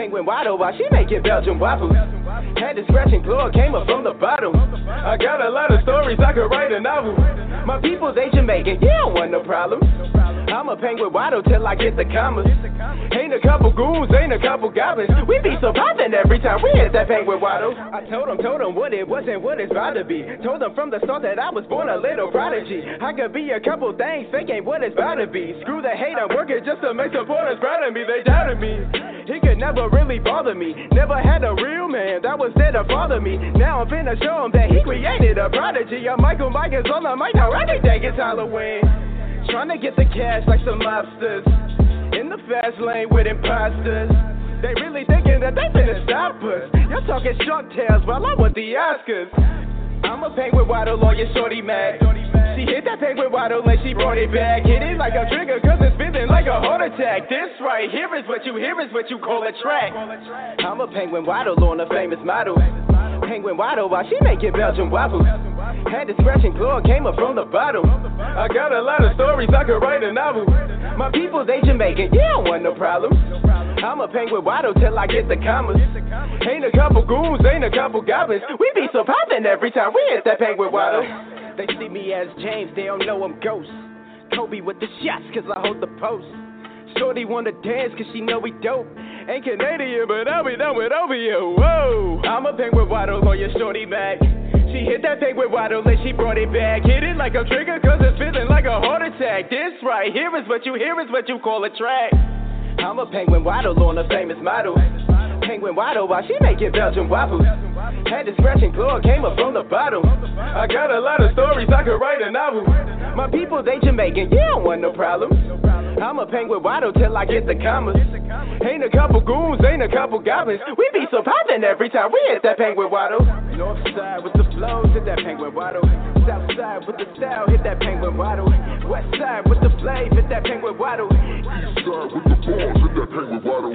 penguin waddle while she making Belgian waffles. Had to scratch and claw, came up from the bottom. I got a lot of stories, I could write a novel. My people's they Jamaican, you don't want no problems. I'm a penguin waddle till I get the commas. Ain't a couple goons, ain't a couple goblins. We be so poppin' every time we hit that penguin waddle. I told them, told them what it wasn't, what it's about to be. Told them from the start that I was born a little prodigy. I could be a couple things, fake ain't what it's about to be. Screw the hate, I'm working just to make supporters proud of me. They doubted me. He could never really bother me. Never had a real man that was there to bother me. Now I'm finna show him that he created a prodigy. I'm Michael Mike is on the mic now every day it's Halloween. Trying to get the cash like some mobsters. In the fast lane with imposters. They really thinking that they finna stop us. Y'all talking shark tales while I want the Oscars. I'm a penguin waddle on your shorty mag. She hit that penguin waddle and she brought it back. Hit it like a trigger cause it's feeling like a heart attack. This right here is what you hear is what you call a track. I'm a penguin waddle on a famous model. Penguin waddle while she making Belgian waffles. Had to scratch and claw, came up from the bottom. I got a lot of stories, I could write a novel. My people's they Jamaican, you don't want no problems. I'm a penguin waddle till I get the commas. Ain't a couple goons, ain't a couple goblins. We be so poppin' every time we hit that penguin waddle. They see me as James, they don't know I'm Ghost. Kobe with the shots cause I hold the post. Shorty wanna dance cause she know we dope. Ain't Canadian, but I'll be down with O V O. Whoa! I'm a penguin waddle on your shorty back. She hit that penguin waddle and she brought it back. Hit it like a trigger cause it's feeling like a heart attack. This right here is what you hear is what you call a track. I'm a penguin waddle on a famous model. Penguin waddle while she making Belgian waffles. Had to scratch and claw, came up from the bottom. I got a lot of stories, I could write a novel. My people's they Jamaican, you don't want no problems. I'm a penguin waddle till I get the commas. Ain't a couple goons, ain't a couple goblins. We be so poppin' every time we hit that penguin waddle. North side with the flows, hit that penguin waddle. South side with the style, hit that penguin waddle. West side with the flame, hit that penguin waddle. East side with the balls, hit that penguin waddle.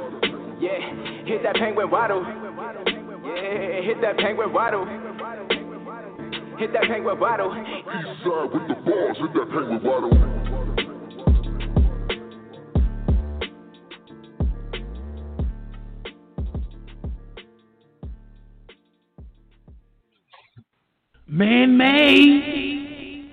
Yeah, hit that penguin waddle. Yeah, hit that penguin waddle. Hit that penguin waddle. East side with the balls, hit that penguin waddle. Man-made.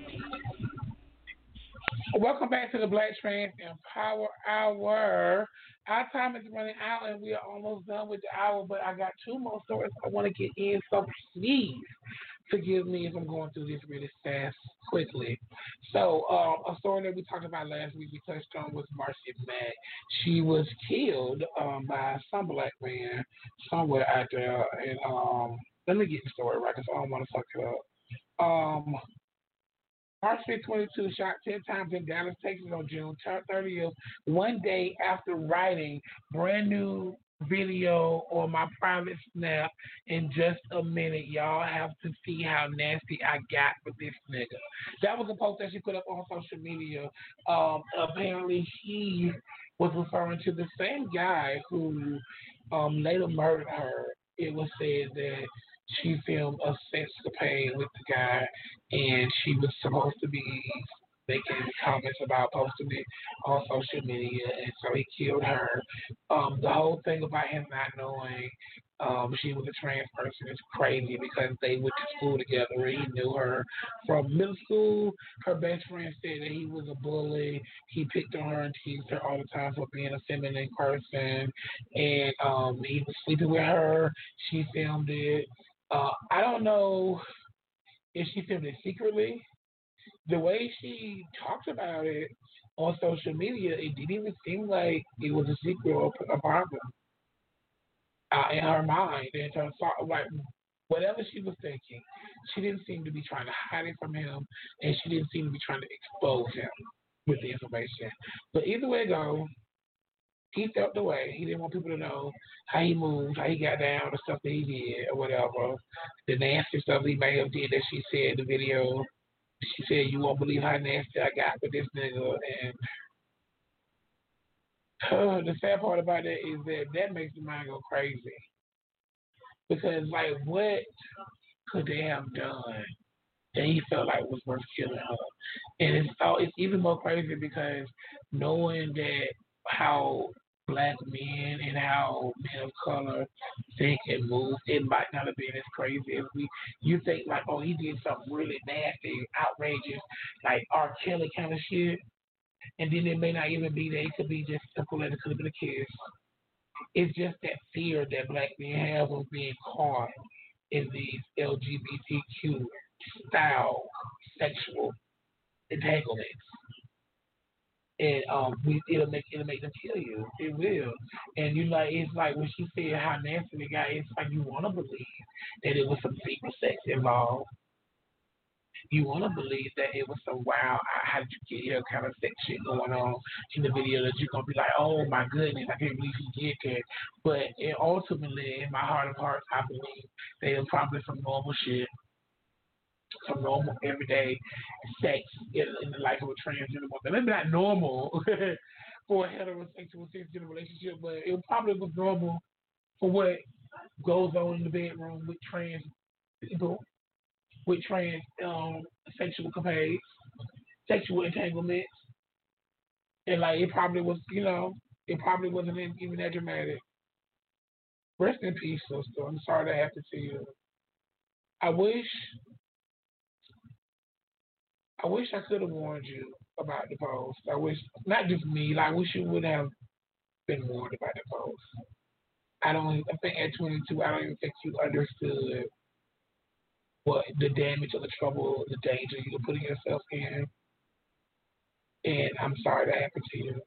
Welcome back to the Black Trans Empower Hour. Our time is running out and we are almost done with the hour, but I got two more stories I want to get in, so please forgive me if I'm going through this really fast, quickly. So, um, a story that we talked about last week, we touched on was Marcy Mack. She was killed um, by some black man somewhere out there, and um, let me get the story right because I don't want to fuck it up. Um, Marcy, twenty-two, shot ten times in Dallas, Texas on June thirtieth, one day after writing brand new video on my private snap. In just a minute, y'all have to see how nasty I got with this nigga. That was a post that she put up on social media. Um, apparently, he was referring to the same guy who um, later murdered her. It was said that she filmed a sexcapade with the guy, and she was supposed to be making comments about posting it on social media, and so he killed her. Um, the whole thing about him not knowing um, she was a trans person is crazy because they went to school together. He knew her from middle school. Her best friend said that he was a bully. He picked on her and teased her all the time for being a feminine person, and um, he was sleeping with her. She filmed it. Uh, I don't know if she filmed it secretly. The way she talked about it on social media, it didn't even seem like it was a secret or a problem uh, in her mind. And so, like, whatever she was thinking, she didn't seem to be trying to hide it from him, and she didn't seem to be trying to expose him with the information. But either way it goes, he felt the way. He didn't want people to know how he moved, how he got down, the stuff that he did, or whatever. The nasty stuff he may have did that she said in the video. She said, "You won't believe how nasty I got with this nigga." And uh, the sad part about that is that that makes the mind go crazy. Because, like, what could they have done that he felt like was worth killing her? And it's, oh, it's even more crazy because knowing that how black men and how men of color think and move, it might not have been as crazy as we. You think like, oh, he did something really nasty, outrageous, like R. Kelly kind of shit, and then it may not even be that. It could be just simple as it could have been a kiss. It's just that fear that black men have of being caught in these L G B T Q style sexual entanglements. And um, we, it'll make it'll make them kill you. It will. And you like it's like when she said how nasty the guy is. Like you want to believe that it was some secret sex involved. You want to believe that it was some wow, how did you get here kind of sex shit going on in the video that you're gonna be like, oh my goodness, I can't believe he did that. But it ultimately, in my heart of hearts, I believe that it was probably some normal shit. Some normal everyday sex in, in the life of a transgender woman. Maybe not normal for a heterosexual cisgender relationship, but it probably was normal for what goes on in the bedroom with trans people, with trans um, sexual capades, sexual entanglements. And like it probably was, you know, it probably wasn't even that dramatic. Rest in peace, sister. I'm sorry that happened to you. I wish I wish I could have warned you about the post. I wish, not just me, like, I wish you would have been warned about the post. I don't, I think at twenty-two, I don't even think you understood what the damage or the trouble, the danger you were putting yourself in. And I'm sorry that happened to you.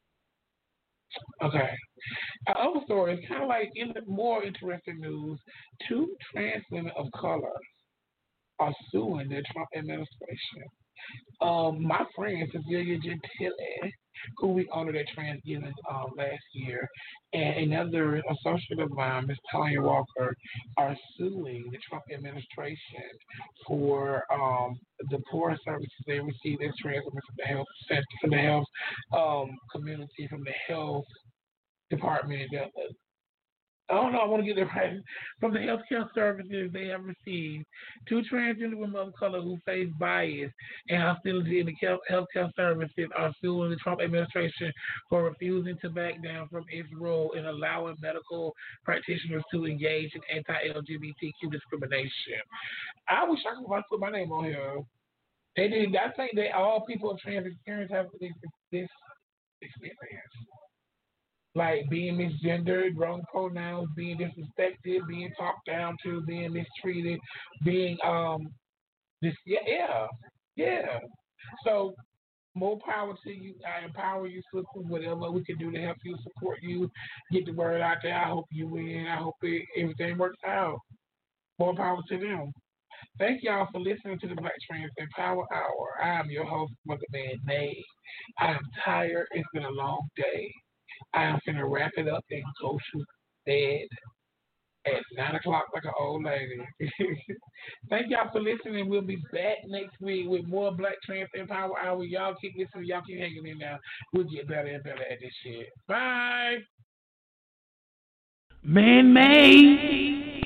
Okay. Our other story is kind of like in the more interesting news. Two trans women of color are suing the Trump administration. Um, my friend Cecilia Gentile, who we honored at Transgiving um, last year, and another associate of mine, Miz Tanya Walker, are suing the Trump administration for um, the poor services they receive as trans women from the health from the health um, community, from the health department. Uh, I don't know, I want to get it right. From the healthcare services they have received, two transgender women of color who face bias and hostility in the healthcare services are suing the Trump administration for refusing to back down from its role in allowing medical practitioners to engage in anti-L G B T Q discrimination. I wish I could put my name on here. They did. I think that all people of trans experience have this, this experience. Like being misgendered, wrong pronouns, being disrespected, being talked down to, being mistreated, being um, this yeah, yeah, yeah. So more power to you. I empower you, sisters. Whatever we can do to help you, support you, get the word out there. I hope you win. I hope it, everything works out. More power to them. Thank y'all for listening to the Black Trans Empower Hour. I am your host, Mother Man May. I am tired. It's been a long day. I am going to wrap it up and go to bed at nine o'clock like an old lady. Thank y'all for listening. We'll be back next week with more Black Trans Empower Hour. Y'all keep listening. Y'all keep hanging in there. We'll get better and better at this shit. Bye. Man made.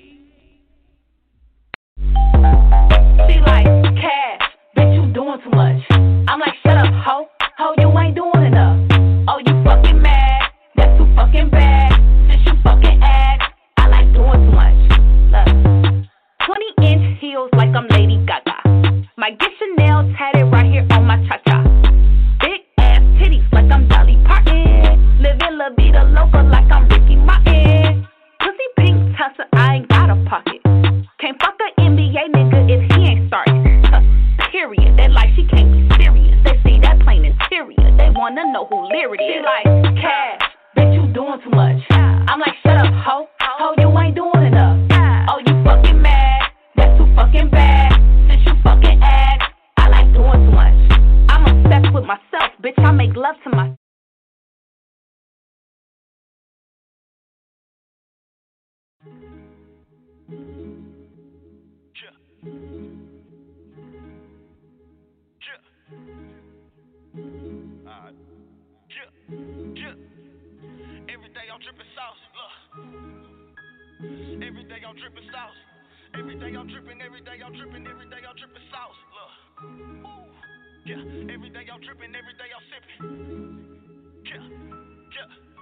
She like, cash, bitch, you doing too much. I'm like, shut up, ho. Ho, you ain't doing enough. Oh, you fucking mad? That's too fucking bad. Since you fucking ass, I like doing too much. Look, twenty inch heels like I'm Lady Gaga. My get Chanel tatted right here on my cha-cha. Big ass titties like I'm Dolly Parton. Living La Vida Loca like I'm Ricky Martin. Pussy pink tussle, I ain't got a pocket. Can't fuck a N B A nigga if he ain't starting. Huh, period. They like she can't be serious. They see that plain interior. They wanna know who lyric is. She like, cash, bitch, you doing too much. I'm like, shut up, ho. Ho, you ain't doing enough. Oh, you fucking mad? That's too fucking bad. Since you fucking ass, I like doing too much. I'm obsessed with myself, bitch. I make love to myself. I'm dripping sauce, look. Every day I'm dripping sauce. Every day I'm dripping, every day I'm dripping, every day I'm dripping sauce, look. Ooh. Yeah, every day I'm dripping, every day I'm sipping. Yeah, yeah.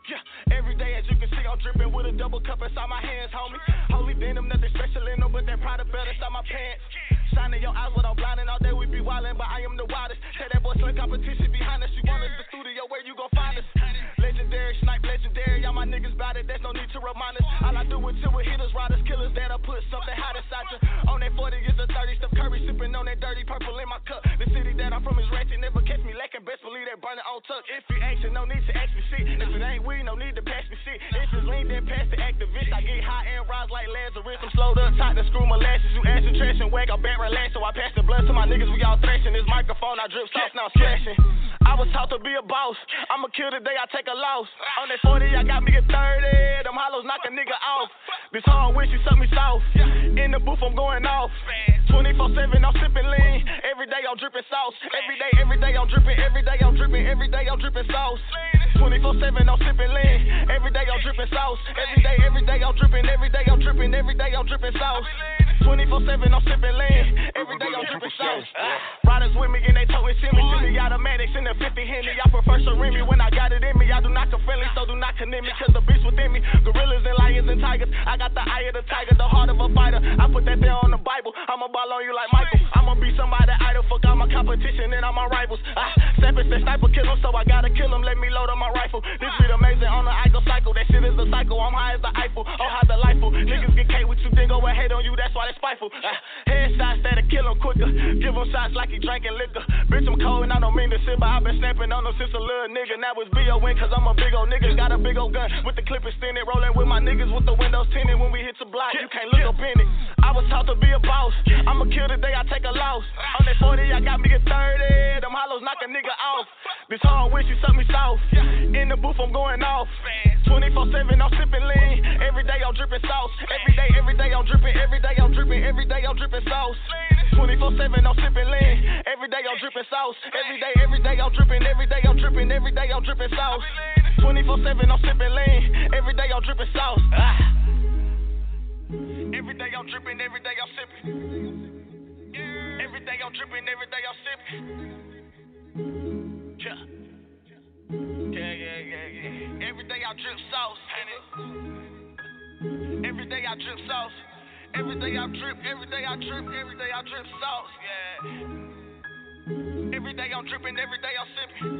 Yeah, every day as you can see, I'm dripping with a double cup inside my hands, homie. Holy denim, nothing special in them, but that product better inside my pants. Shining your eyes without blinding, all day we be wildin', but I am the wildest. Tell that boy slim competition behind us. You want us the studio, where you gon' find us? Legendary, snipe legendary, y'all my niggas bout it, there's no need to remind us. All I do is chill with hitters, riders, killers, that'll put something hot inside you. On that forty is the thirty, Steph Curry sipping on that dirty purple in my cup. The city that I'm from is ratchet, never catch me lacking, best believe that burning on tuck. If you action, no need to ask me shit. If it ain't weed, no need to pass me shit. If it's lean, then pass the activist. I get high and rise like Lazarus. I'm slowed up, tight to screw my lashes. You asking trash and whack, I'm back relaxed. So I pass the blood to my niggas, we all thrashing. This microphone, I drip sauce, now slashing. I was taught to be a boss. I'ma kill the day I take a loss. On that forty, I got me a thirty. Them hollows knock a nigga off. Bitch, hard when she suck me soft. In the booth, I'm going off. twenty-four seven, I'm sipping lean. Every day I'm dripping sauce. Every day, every day I'm dripping. Every day I'm dripping. Every day I'm dripping sauce. twenty-four seven, I'm sipping lean. Every day I'm dripping sauce. Every day, every day I'm dripping. Every day I'm dripping. Every day I'm dripping sauce. twenty-four seven, I'm sipping lean. Every day I'm dripping sauce. Riders with me and they told me, see me, see me automatics in the fifty Henny. I prefer Serene when I got it in me. I do not confriendly, so do not condemn me, cause the beast within me. Gorillas and lions and tigers. I got the eye of the tiger, the heart of a fighter. I put that there on the Bible. I'ma ball on you like Michael. I'ma be somebody idol. Fuck all my competition and all my rivals. I step and say sniper kill 'em, so I gotta kill 'em. Let me load on my rifle. This beat amazing on the idol cycle. That shit is a cycle. I'm high as the Eiffel. Oh, how delightful. Niggas get K with you, then go and hate on you. That's why they spiteful. Uh, headshots that'll kill 'em quicker. Give 'em shots like he drinking liquor. Bitch, I'm cold and I don't mean to sit, but I've been snapping on them since a little nigga. Now it's B O N cause I'm a big old nigga. Got a big old gun with the clip extended. Rolling with my niggas with the windows tinted. When we hit the block, you can't look up in it. I was taught to be a boss. I'ma kill the day I take a loss. On that forty, I got me a thirty. Them hollows knock a nigga off. Bitch, hard when she suck me soft. In the booth, I'm going off. twenty-four seven, I'm sipping lean. Every day I'm dripping sauce. Every day, every day I'm dripping. Every day I'm dripping. Every day I'm dripping sauce. twenty-four seven, I'm sipping lean. Every day I'm dripping sauce. Every day, every day I'm dripping. Every day I'm dripping. Every day I'm dripping sauce. twenty-four seven, I'm sipping lean. Every day I'm dripping sauce. Ah. Every day I'm dripping. Every day I'm sipping. Every day I'm dripping. Every day I'm sipping. Yeah. Yeah, yeah, yeah, yeah. Every day I drip sauce. Every day I drip sauce. Every day I drip, every day I drip, every day I drip sauce, yeah. Every day I'm dripping, every day I'm sipping.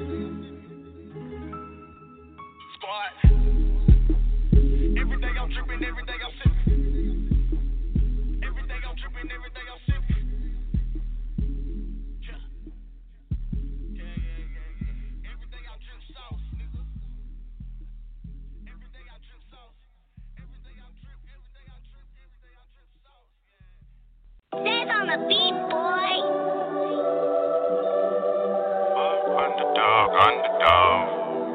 Squad. Every day I'm dripping, every day I'm sipping. Every day I'm dripping, every day I'm sipping. Yeah. Yeah, yeah, yeah, yeah. Every day I drip sauce, nigga. Every day I drip sauce. Every day I drip, every day I drip, every day I drip sauce. Stay on the beat, boy. Underdog, underdog.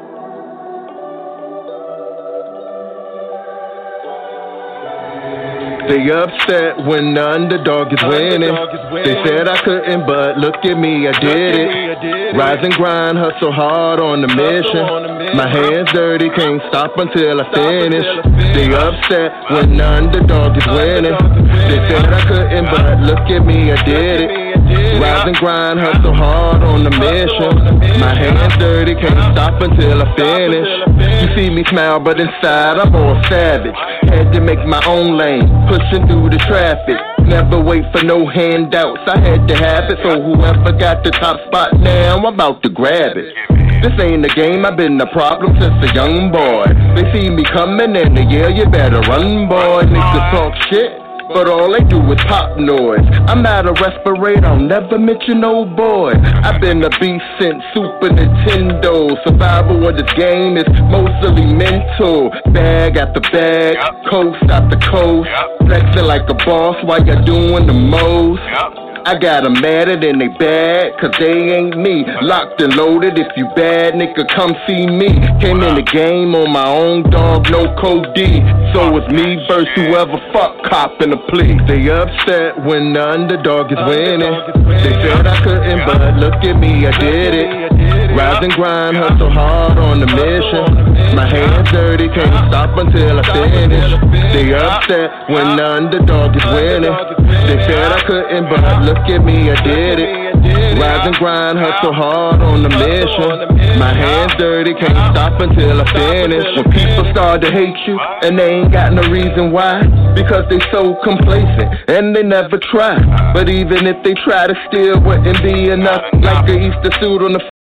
They upset when the underdog is winning. They said I couldn't, but look at me, I did it. Rise and grind, hustle hard on the mission. My hands dirty, can't stop until I finish. They upset when the underdog is winning. They said I couldn't, but look at me, I did it. Rise and grind, hustle hard on the mission. My hands dirty, can't stop until I finish. You see me smile, but inside I'm all savage. Had to make my own lane, pushing through the traffic. Never wait for no handouts, I had to have it. So whoever got the top spot now, I'm about to grab it. This ain't a game, I've been a problem since a young boy. They see me coming and they yell, you better run, boy. Niggas talk shit, but all they do is pop noise. I'm out of respirator, I'll never mention old boy. I've been a beast since Super Nintendo. Survival of this game is mostly mental. Bag after bag, coast after coast. Flexing like a boss while you're doing the most. I got them mad and they bad, cause they ain't me. Locked and loaded, if you bad, nigga, come see me. Came in the game on my own, dog, no code D. So it's me versus whoever fuck copping a plea. They upset when the underdog is winning. They said I couldn't, but look at me, I did it. Rise and grind, hustle hard on the mission. My hands dirty, can't stop until I finish. They upset when the underdog is winning. They said I couldn't, but look at me, I did it. Rise and grind, hustle hard on the mission. My hands dirty, can't stop until I finish. When people start to hate you, and they ain't got no reason why, because they so complacent, and they never try. But even if they try, to still wouldn't be enough. Like the Easter suit on the